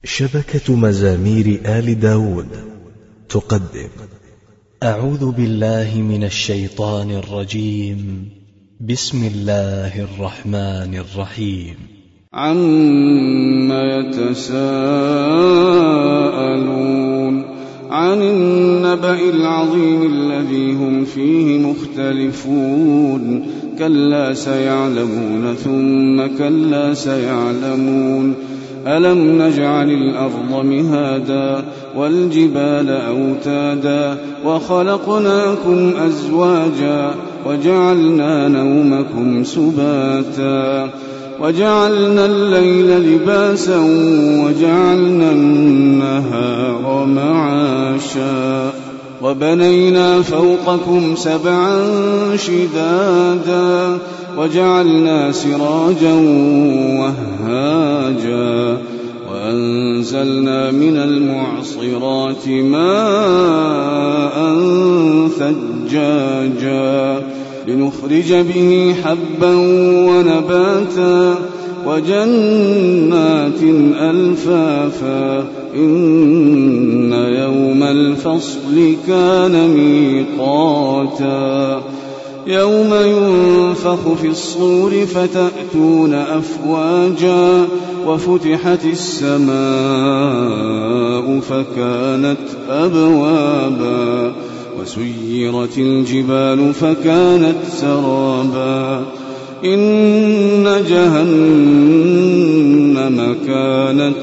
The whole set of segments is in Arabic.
شبكة مزامير آل داود تقدم أعوذ بالله من الشيطان الرجيم. بسم الله الرحمن الرحيم. عما يتساءلون عن النبأ العظيم الذي هم فيه مختلفون كلا سيعلمون ثم كلا سيعلمون ألم نجعل الأرض مهادا والجبال أوتادا وخلقناكم أزواجا وجعلنا نومكم سباتا وجعلنا الليل لباسا وجعلنا النهار معاشا وبنينا فوقكم سبعا شدادا وجعلنا سراجا وهاجا وأنزلنا من المعصرات ماء ثجاجا لنخرج به حبا ونباتا وجنات ألفافا إن يوم الفصل كان ميقاتا يوم ينفخ في الصور فتأتون أفواجا وفتحت السماء فكانت أبوابا وسيرت الجبال فكانت سرابا إن جهنم كانت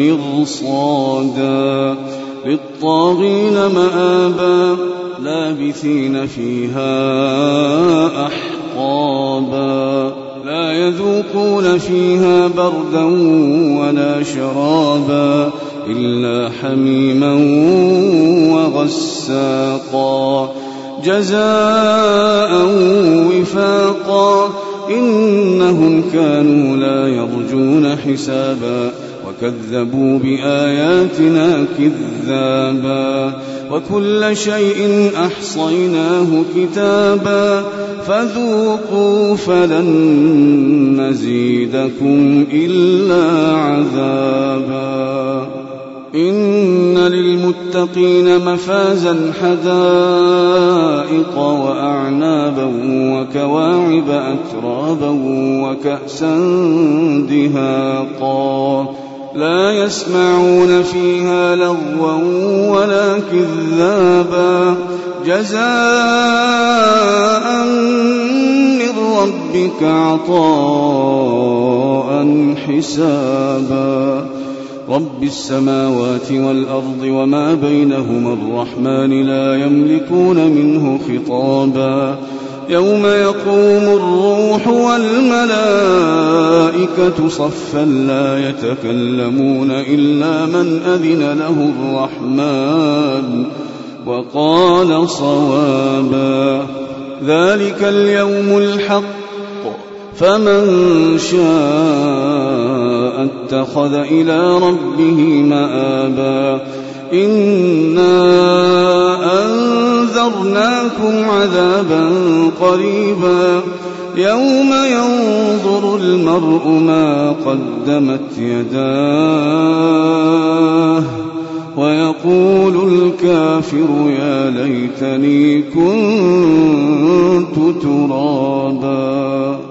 مرصادا للطاغين مآبا لابثين فيها أحقابا لا يذوقون فيها بردا ولا شرابا إلا حميما وغساقا جزاء وفاقا إنهم كانوا لا يرجون حسابا وكذبوا بآياتنا كذابا وكل شيء أحصيناه كتابا فذوقوا فلن نزيدكم إلا عذابا إن للمتقين مفازا حدائق وأعنابا وكواعب أترابا وكأسا دهاقا لا يسمعون فيها لغوا ولا كذابا جزاء من ربك عطاء حسابا رب السماوات والأرض وما بينهما الرحمن لا يملكون منه خطابا يوم يقوم الروح والملائكة صفا لا يتكلمون إلا من أذن له الرحمن وقال صوابا ذلك اليوم الحق فمن شاء اتخذ إلى ربه مآبا إنا أنذرناكم عذابا قريبا يوم ينظر المرء ما قدمت يداه ويقول الكافر يا ليتني كنت ترابا.